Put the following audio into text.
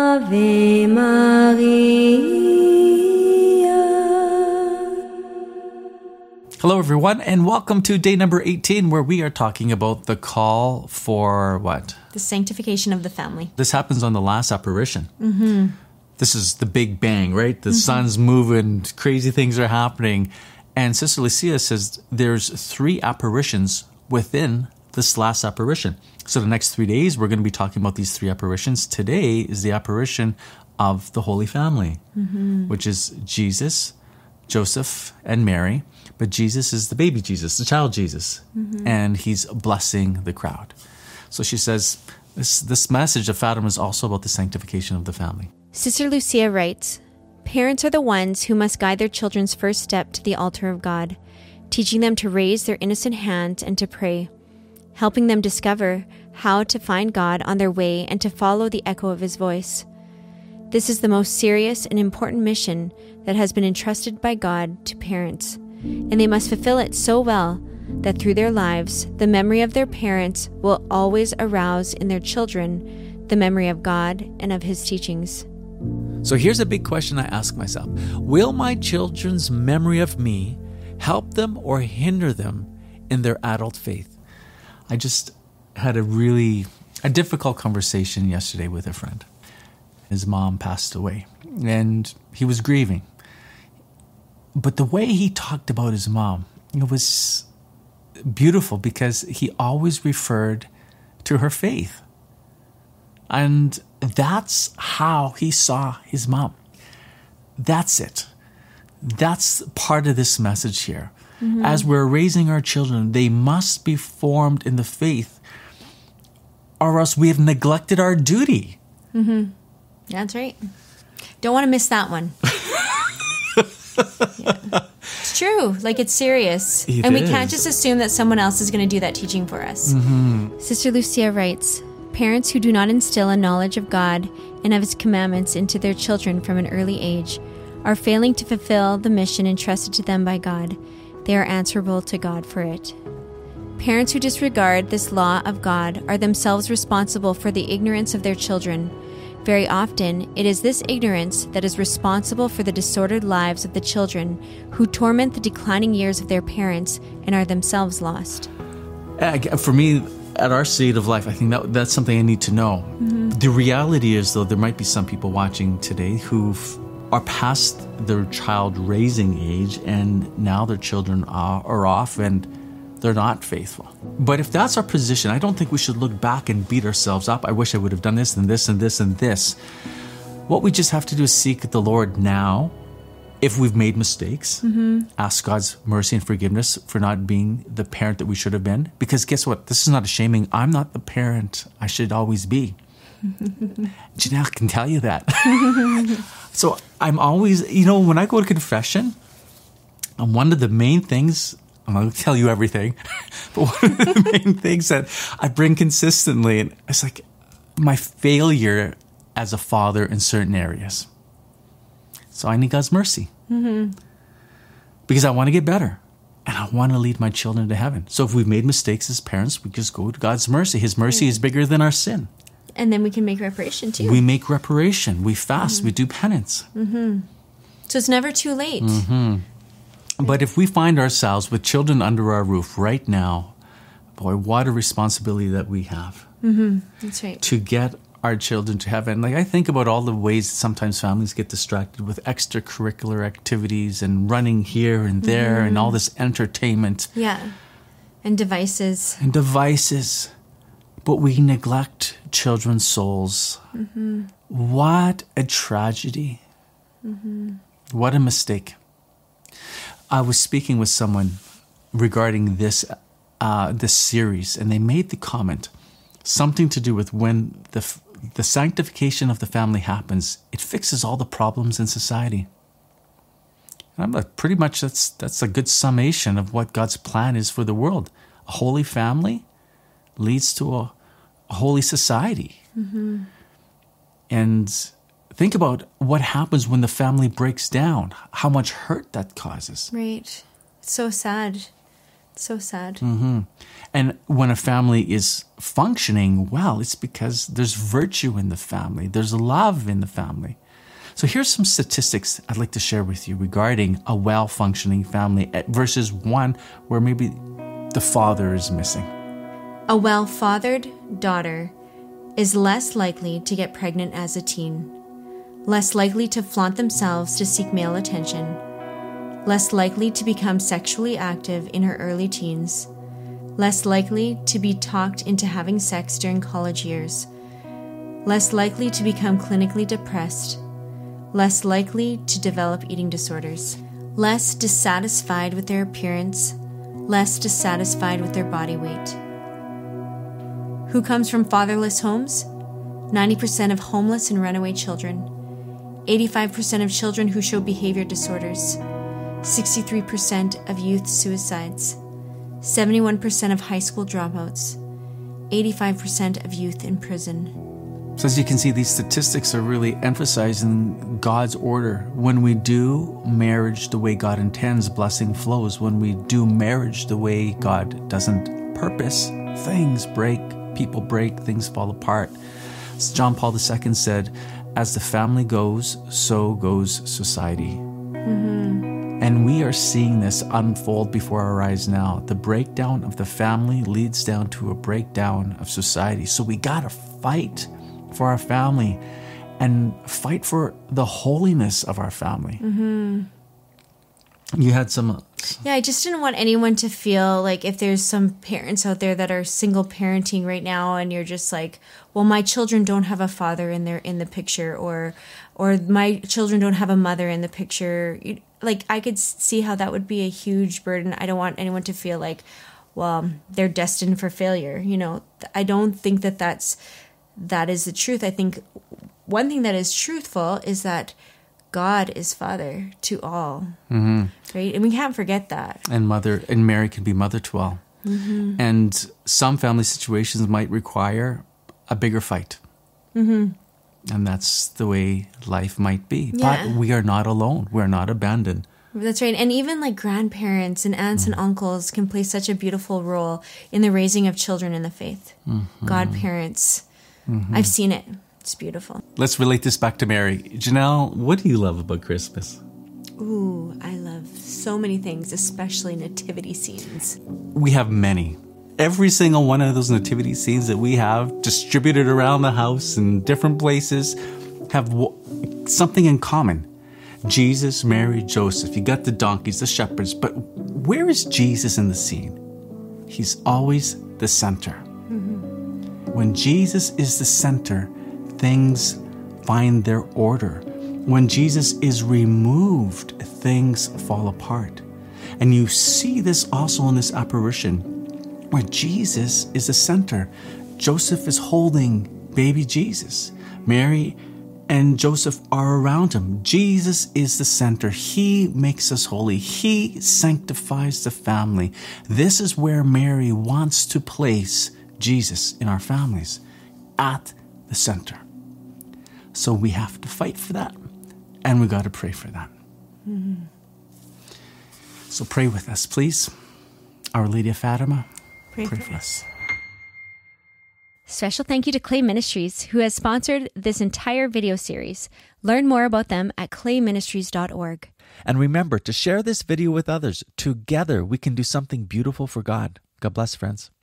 Ave Maria. Hello, everyone, and welcome to day number 18, where we are talking about the call for what? The sanctification of the family. This happens on the last apparition. Mm-hmm. This is the big bang, right? The sun's moving, crazy things are happening. And Sister Lucia says there's 3 apparitions within this last apparition. So the next 3 days, we're going to be talking about these 3 apparitions. Today is the apparition of the Holy Family, which is Jesus, Joseph, and Mary. But Jesus is the baby Jesus, the child Jesus, and he's blessing the crowd. So she says, this message of Fatima is also about the sanctification of the family. Sister Lucia writes, parents are the ones who must guide their children's first step to the altar of God, teaching them to raise their innocent hands and to pray, helping them discover how to find God on their way and to follow the echo of his voice. This is the most serious and important mission that has been entrusted by God to parents, and they must fulfill it so well that through their lives, the memory of their parents will always arouse in their children the memory of God and of his teachings. So here's a big question I ask myself. Will my children's memory of me help them or hinder them in their adult faith? I just had a difficult conversation yesterday with a friend. His mom passed away, and he was grieving. But the way he talked about his mom, it was beautiful because he always referred to her faith. And that's how he saw his mom. That's it. That's part of this message here. As we're raising our children, they must be formed in the faith, or else we have neglected our duty. That's right. Don't want to miss that one. Yeah. It's true. It's serious. And we can't just assume that someone else is going to do that teaching for us. Sister Lucia writes, parents who do not instill a knowledge of God and of his commandments into their children from an early age are failing to fulfill the mission entrusted to them by God. They are answerable to God for it. Parents who disregard this law of God are themselves responsible for the ignorance of their children. Very often, it is this ignorance that is responsible for the disordered lives of the children who torment the declining years of their parents and are themselves lost. For me, at our state of life, I think that's something I need to know. The reality is, though, there might be some people watching today who are past their child raising age, and now their children are off and they're not faithful. But if that's our position, I don't think we should look back and beat ourselves up. I wish I would have done this and this and this and this. What we just have to do is seek the Lord now. If we've made mistakes, ask God's mercy and forgiveness for not being the parent that we should have been. Because guess what? This is not a shaming. I'm not the parent I should always be. Janelle can tell you that. So I'm always, when I go to confession, one of the main things, I'm going to tell you everything, but one of the main things that I bring consistently, and it's my failure as a father in certain areas. So I need God's mercy. Because I want to get better. And I want to lead my children to heaven. So if we've made mistakes as parents, we just go to God's mercy. His mercy is bigger than our sin. And then we can make reparation too. We make reparation. We fast. We do penance. So it's never too late. But if we find ourselves with children under our roof right now, boy, what a responsibility that we have. That's right. To get our children to heaven. I think about all the ways that sometimes families get distracted with extracurricular activities and running here and there and all this entertainment. Yeah. And devices. But we neglect children's souls. What a tragedy. What a mistake. I was speaking with someone regarding this series, and they made the comment, something to do with when the sanctification of the family happens, it fixes all the problems in society. And I'm like, pretty much that's a good summation of what God's plan is for the world. A holy family leads to a holy society. And think about what happens when the family breaks down, how much hurt that causes. Right. It's so sad. So sad. Mm-hmm. And when a family is functioning well, it's because there's virtue in the family. There's love in the family. So here's some statistics I'd like to share with you regarding a well-functioning family versus one where maybe the father is missing. A well-fathered daughter is less likely to get pregnant as a teen, less likely to flaunt themselves to seek male attention, less likely to become sexually active in her early teens, less likely to be talked into having sex during college years, less likely to become clinically depressed, less likely to develop eating disorders, less dissatisfied with their appearance, less dissatisfied with their body weight. Who comes from fatherless homes? 90% of homeless and runaway children, 85% of children who show behavior disorders, 63% of youth suicides, 71% of high school dropouts, 85% of youth in prison. So as you can see, these statistics are really emphasizing God's order. When we do marriage the way God intends, blessing flows. When we do marriage the way God doesn't purpose, things break, people break, things fall apart. As John Paul II said, as the family goes, so goes society. Mm-hmm. And we are seeing this unfold before our eyes now. The breakdown of the family leads down to a breakdown of society. So we got to fight for our family and fight for the holiness of our family. Mm-hmm. You had some... Yeah, I just didn't want anyone to feel like if there's some parents out there that are single parenting right now and you're just like, well, my children don't have a father in the picture or my children don't have a mother in the picture. Like, I could see how that would be a huge burden. I don't want anyone to feel like, well, they're destined for failure. You know, I don't think that is the truth. I think one thing that is truthful is that God is father to all, mm-hmm. right? And we can't forget that. And Mary can be mother to all. Mm-hmm. And some family situations might require a bigger fight. Mm-hmm. And that's the way life might be. Yeah. But we are not alone. We're not abandoned. That's right. And even like grandparents and aunts and uncles can play such a beautiful role in the raising of children in the faith. Mm-hmm. Godparents. Mm-hmm. I've seen it. It's beautiful. Let's relate this back to Mary. Janelle, what do you love about Christmas? Ooh, I love so many things, especially nativity scenes. We have many. Every single one of those nativity scenes that we have distributed around the house in different places have something in common. Jesus, Mary, Joseph. You got the donkeys, the shepherds. But where is Jesus in the scene? He's always the center. Mm-hmm. When Jesus is the center, things find their order. When Jesus is removed, things fall apart. And you see this also in this apparition, where Jesus is the center. Joseph is holding baby Jesus. Mary and Joseph are around him. Jesus is the center. He makes us holy. He sanctifies the family. This is where Mary wants to place Jesus in our families, at the center. So we have to fight for that, and we got to pray for that. Mm-hmm. So pray with us, please. Our Lady of Fatima, pray for us. Special thank you to Clay Ministries, who has sponsored this entire video series. Learn more about them at clayministries.org. And remember to share this video with others. Together, we can do something beautiful for God. God bless, friends.